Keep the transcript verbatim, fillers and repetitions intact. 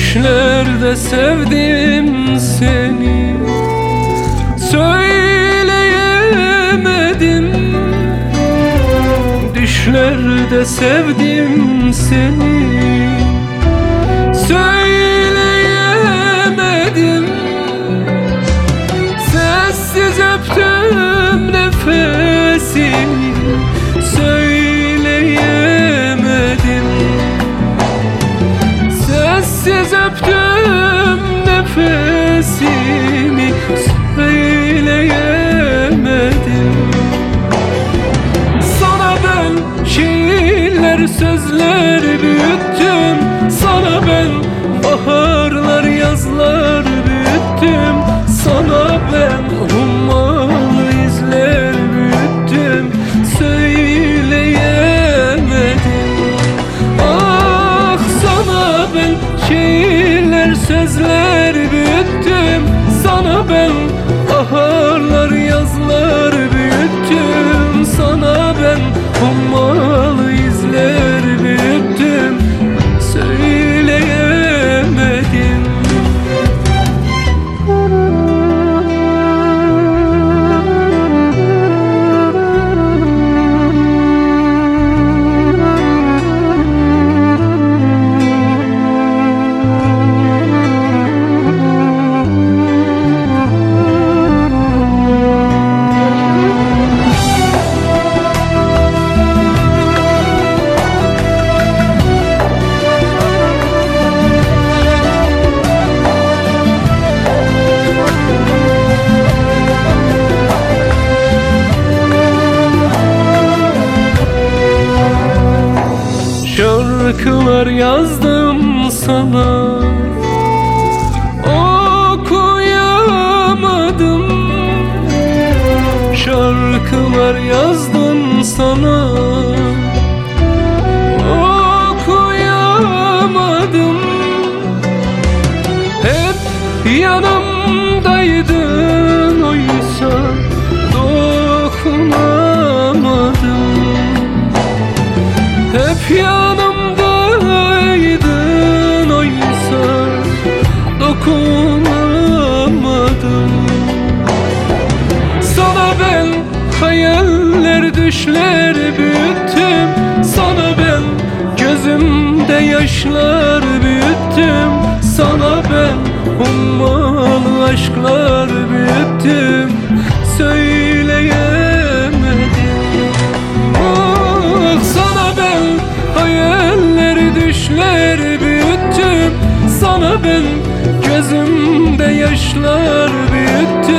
Düşlerde sevdim seni, söyleyemedim. Düşlerde sevdim seni, söyleyemedim. Sessiz öptüm nefesini, söyleyemedim. Sessiz öptüm nefesini, söyleyemedim. Sana ben şiirler, sözler büyüttüm. Sana ben baharlar, yazlar büyüttüm. Sana ben ummalı izler büyüttüm, söyleyemedim. Ah, sana ben şiirler, sözler büyüttüm. Sana ben baharlar, yazlar büyüttüm. Sana ben ummalı izler büyüttüm, söyleyemedim. Şarkılar yazdım sana, okuyamadım. Şarkılar yazdım sana, okuyamadım. Hep yanımdaydın, oysa dokunamadım. Hep yanımdaydın, oysa dokunamadım. Sana ben hayaller, düşler büyüttüm. Sana ben gözümde yaşlar büyüttüm. Sana ben ummalı aşklar büyüttüm, söyleyemedim. Ah, sana ben hayaller, düşler büyüttüm. Sana ben gözümde yaşlar büyüttüm.